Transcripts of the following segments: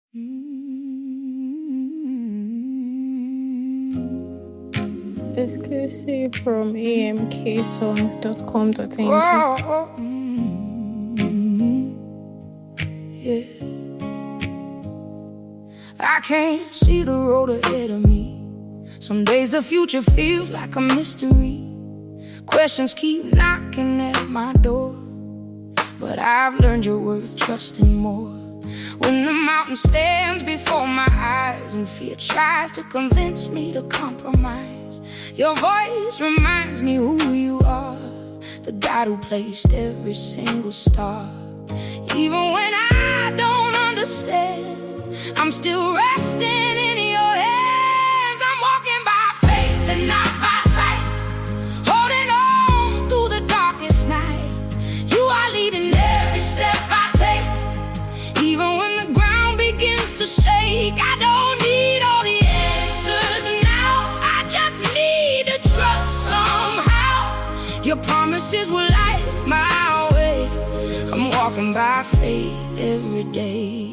Exclusive from amksongs.com.ng. Yeah. I can't see the road ahead of me. Some days the future feels like a mystery. Questions keep knocking at my door, but I've learned you're worth trusting more. When the mountain stands before my eyes and fear tries to convince me to compromise, your voice reminds me who you are, the God who placed every single star. Even when I don't understand, I'm still resting in your hands. I'm walking by faith and not by sight, holding on through the darkest night. You are leading every step I take. Even when the ground begins to shake, I don't need all the answers now. I just need to trust somehow. Your promises will light my way. I'm walking by faith every day.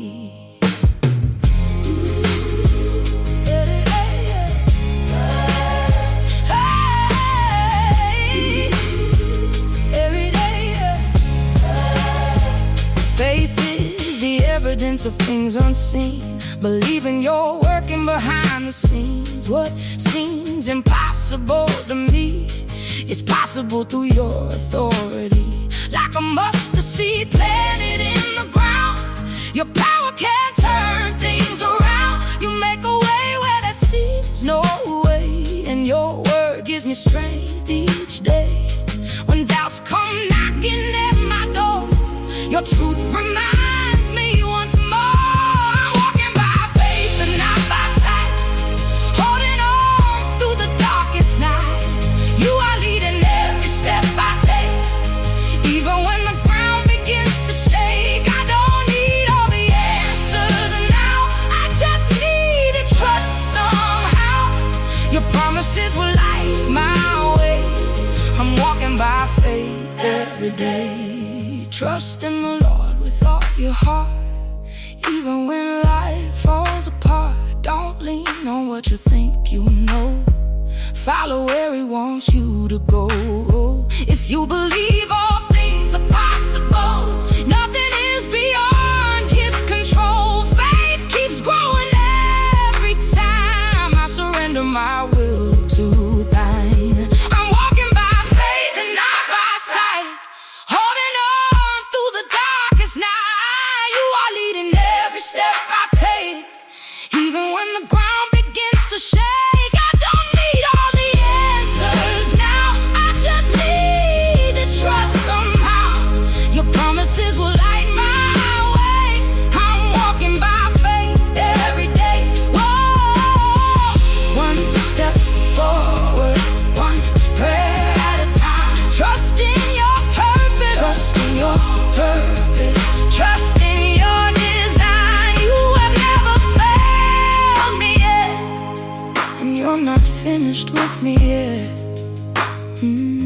Faith is the evidence of things unseen, believing you're working behind the scenes. What seems impossible to me is possible through your authority. Like a mustard seed planted in the ground, your power can turn things around. You make a way where there seems no way, and your word gives me strength each day. When doubts come knocking at my door, your truth reminds me once more. I'm walking by faith and not by sight, holding on through the darkest night. You are leading every step I take. Even when the ground begins to shake, I don't need all the answers now. I just need to trust somehow. Your promises will light my way. I'm walking by faith every day. Trust in the Lord with all your heart, even when life falls apart. Don't lean on what you think you know. Follow where He wants you to go. If you believe all things are possible, nothing is beyond His control. Faith keeps growing every time I surrender my will to Thine. I'm walking by faith and not by sight, holding on through the darkest night. You are leading every step I take. Even when the ground begins to shake, I don't need all the answers now. I just need to trust somehow. Your promises will light my way. I'm walking by faith every day. Whoa, one step forward, one prayer at a time. Trust in your purpose, trust in your purpose, trust in your design. You have never failed me yet, and you're not finished with me yet.